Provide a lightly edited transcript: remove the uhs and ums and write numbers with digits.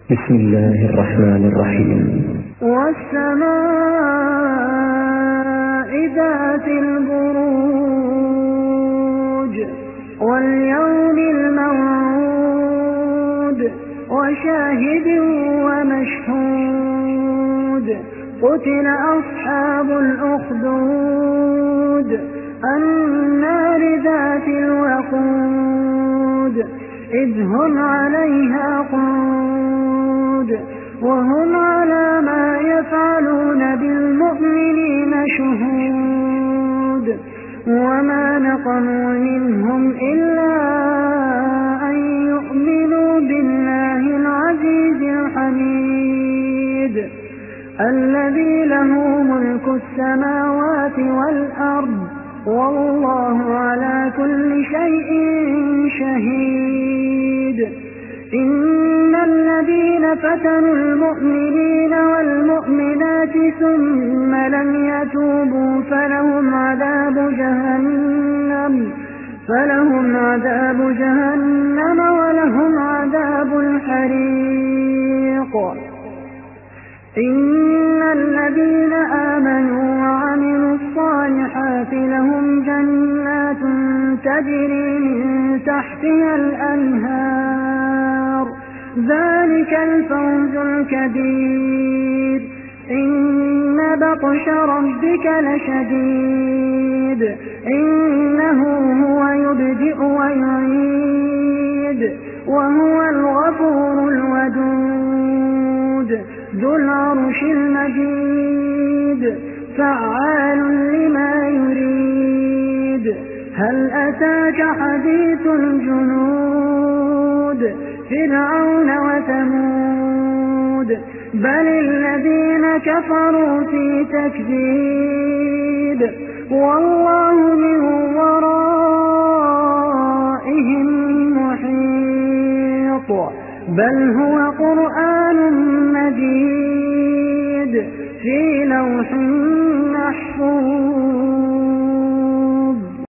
بسم الله الرحمن الرحيم. والسماء ذات البروج واليوم الموعود وشاهد ومشهود قتل أصحاب الأخدود النار ذات الوقود إذ هم عليها قعود وهم على ما يفعلون بالمؤمنين شهود وما نقموا منهم إلا أن يؤمنوا بالله العزيز الحميد الذي له ملك السماوات والأرض والله على كل شيء شهيد. إن الذين فتنوا المؤمنين والمؤمنات ثم لم يتوبوا فلهم عذاب جهنم ولهم عذاب الحريق. إن الذين آمنوا وعملوا الصالحات لهم جنات تجري من تحتها الأنهار ذلك الفوز الكبير. إن بطش ربك لشديد إنه هو يبدئ ويعيد وهو الغفور الودود ذو العرش المجيد فعال لما يريد. هل أتاك حديث الجنود فرعون وثمود بل الذين كفروا في تكذيب والله من ورائهم محيط بل هو قرآن مجيد في لوح محفوظ.